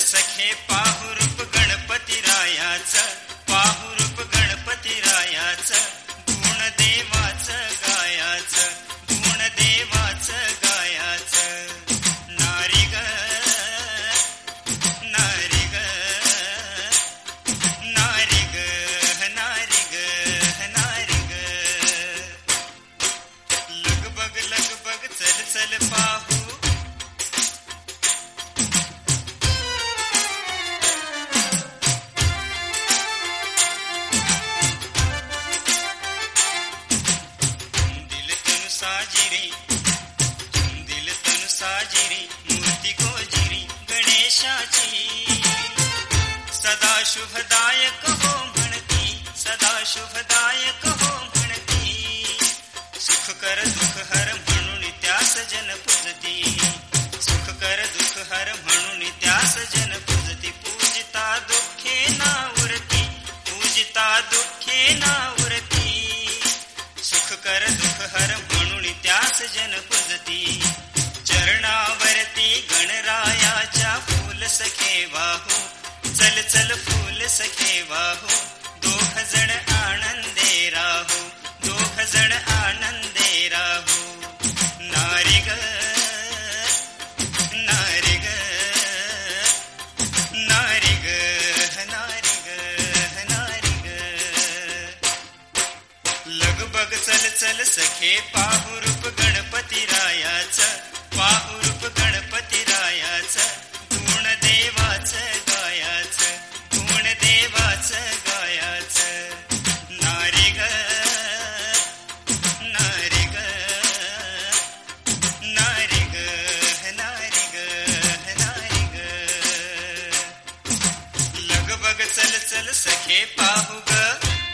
सखे पाहू रूप गणपतीरायाचं, पाहू रूप गणपतीरायाचं, गुण देवाचं गायाचं, गुण देवाचं गायाचं. नारी ग नारी ग नारी ग नारी ग नारी ग. लगबग लगबग चल चल पाहू सदा शुभदायक हो म्हणती, सदा शुभदायक हो म्हणती. सुख कर दुःख हर म्हणून त्यास जन पूजती, सुख कर दुःख हर म्हणून त्यास जन पूजती. पूजिता दुःखे ना उरती, पूजिता दुःखे ना उरती. सुख कर दुःख हर म्हणून त्यास जन पूजती. चरणावरती गणरायाच्या फूल सखे वाहू, चल चल फूल सखे वाहू. दोघ जण आनंदे राहू, दोघ जण आनंदे राहू. नारी ग नारी ग नारी ग नारी ग नारी ग. लगबग चल चल सखे पाहू रूप गणपतीरायाचं, पाहू रूप गणपतीरायाचं, गुण देवाचं गायाचं, गुण देवाचं गायाचं. नारी ग नारी ग नारी ग नारी ग नारी ग. लगबग चल चल सखे पाहू ग